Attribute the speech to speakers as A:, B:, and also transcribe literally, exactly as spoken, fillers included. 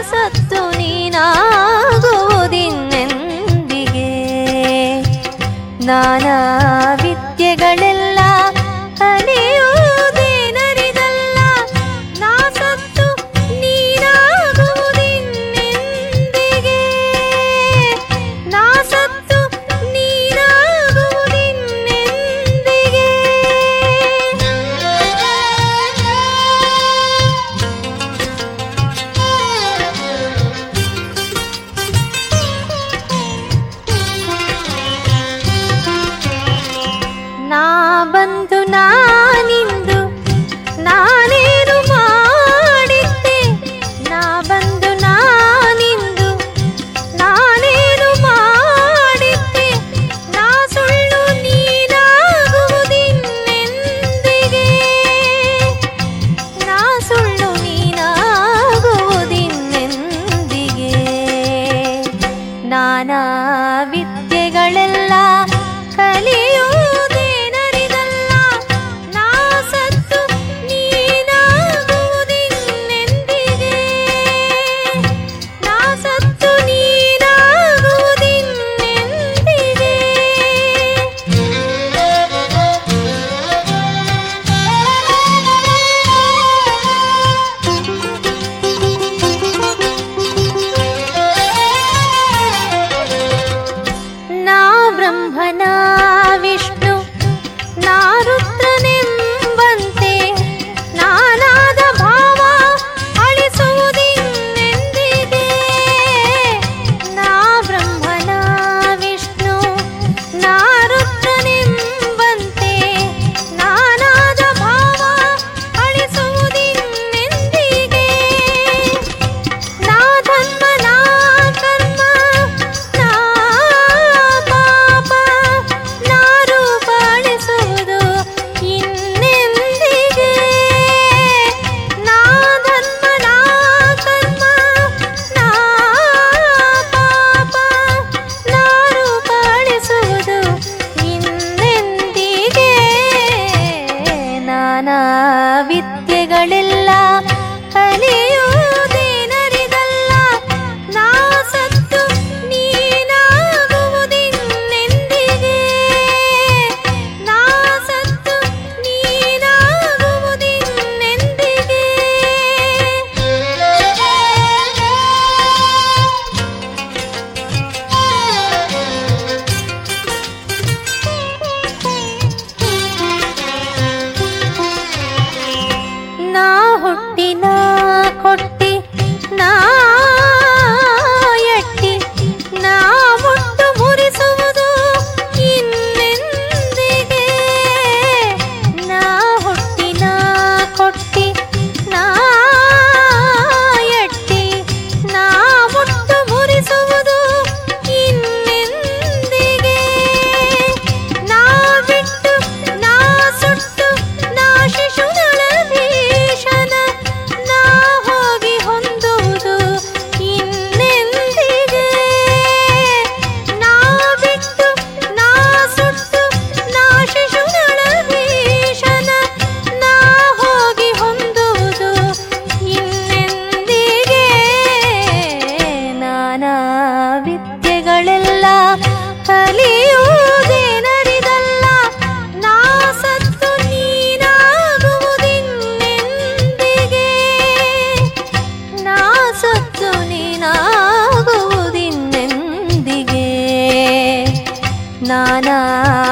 A: ಸತ್ತು ನೀನಾಗುವುದಿನ್ನೆಂದಿಗೆ. ನಾನಾ ವಿದ್ಯೆಗಳೆಲ್ಲ ಕಲಿಯುವುದೇನರಿದಲ್ಲ, ನಾ ಸತ್ತು ನೀನಾಗುವುದಿನ್ನೆಂದಿಗೆ. ನಾ ಸತ್ತು ನೀನಾಗುವುದಿನ್ನೆಂದಿಗೆ. ನಾ ಬಂದು ನಾನಿಂದು ನಾನೇನು ಮಾಡಿದ್ದೆ, ನಾ ಬಂದು ನಾನಿಂದು ನಾನೇನು ಮಾಡಿದ್ದೆ, ನಾ ಸುಳ್ಳು ನೀನಾಗುವುದಿನ್ನೆಂದಿಗೆ. ನಾ ಸುಳ್ಳು ನೀನಾಗುವುದಿನ್ನೆಂದಿಗೆ. ನಾನಾ ವಿದ್ಯೆಗಳೆಲ್ಲ ಕಲಿಯುವುದೇನರಿದಲ್ಲ, ನಾ ಸತ್ತು ನೀನಾಗುವುದಿನ್ನೆಂದಿಗೆ. ನಾ ಸತ್ತು ನೀನಾಗುವುದಿನ್ನೆಂದಿಗೆ. ನಾ ಬ್ರಹ್ಮನ ವಿಷ್ಣು ನಾ ರುದ್ರನೆಂಬಂತೆ, ನಾನಾದ ಭಾವ ಅಳಿಸುವುದಿನ್ನೆಂದಿಗೆ. ನಾ ಬ್ರಹ್ಮನ ವಿಷ್ಣು ನಾ ರುದ್ರನೆಂಬಂತೆ, ನಾನಾದ ಭಾವ ಅಳಿಸುವುದಿನ್ನೆಂದಿಗೆ. ನಾ ಧರ್ಮ ನಾ ಕರ್ಮ ನಾ ಪಾಪ ನಾ ರೂಪ ಅಳಿಸುವುದು ಇನ್ನೆಂದಿಗೆ. ನಾ ಧರ್ಮ ನಾ ಕರ್ಮ ನಾ ಪಾಪ ನಾ ರೂಪ ಅಳಿಸುವುದು ಇನ್ನೆಂದಿಗೆ. ನಾನಾ ವಿದ್ಯೆಗಳೆಲ್ಲ ಕಲಿಯುವುದೇನರಿದಲ್ಲ, ನಾ ಸತ್ತು ನೀನಾಗುವುದಿನ್ನೆಂದಿಗೆ. ನಾ ಸತ್ತು ನೀನಾಗುವುದಿನ್ನೆಂದಿಗೆ. ನಾ ಹುಟ್ಟಿನ ಕೊಟ್ಟಿ ನಾ ಎಟ್ಟಿ ನಾ ಮುಟ್ಟು ಮುರಿಸುವುದು ಇನ್ನೆಂದಿಗೆ. ನಾ ಹುಟ್ಟಿನ ಕೊಟ್ಟಿ ನಾ ಎಟ್ಟಿ ನಾ ಮುಟ್ಟು ಮುರಿಸುವುದು ಇನ್ನೆಂದಿಗೆ. ನಾ ಬಿಟ್ಟು ನಾ ಸುಟ್ಟು ನಾ ಶಿಶುಗಳ ಭೀಷಣ ನಾ ಹೋಗಿ ಹೊಂದುವುದು ಇನ್ನೆಂದಿಗೆ. ನಾ ಬಿಟ್ಟು ನಾ ಸುಟ್ಟು ನಾ ಶಿಶುಗಳ ಭೀಷಣ ನಾ ಹೋಗಿ ಹೊಂದುವುದು ಇನ್ನೆಂದಿಗೆ. ನಾನಾ ವಿದ್ಯೆಗಳೆಲ್ಲ ಕಲಿಯುವುದೇನರಿದಲ್ಲ, ನಾ ಸತ್ತು ನೀನಾಗುವುದಿನ್ನೆಂದಿಗೆ. ನಾ ಸತ್ತು ನೀನಾಗುವುದಿನ್ನೆಂದಿಗೆ. ನಾನಾ